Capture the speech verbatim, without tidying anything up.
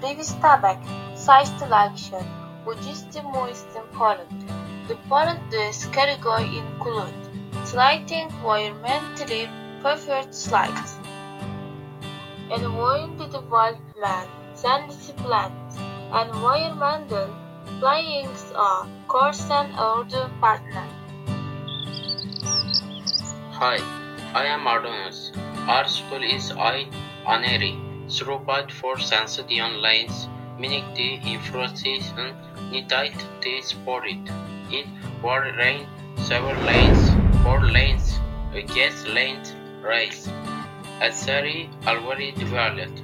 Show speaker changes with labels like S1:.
S1: بيستعبك size selection وجست most important. The part this category include sliding environmentally preferred slides, environmental development, sand-splant, environmental flyings are course and order partner.
S2: Hi, I am Ardonis. Our school is I Aneri. Throughput for Sansadian lines, meaning the information needed to support it. In one lane, seven lanes, four lanes, a gas lanes, race. Asari already developed.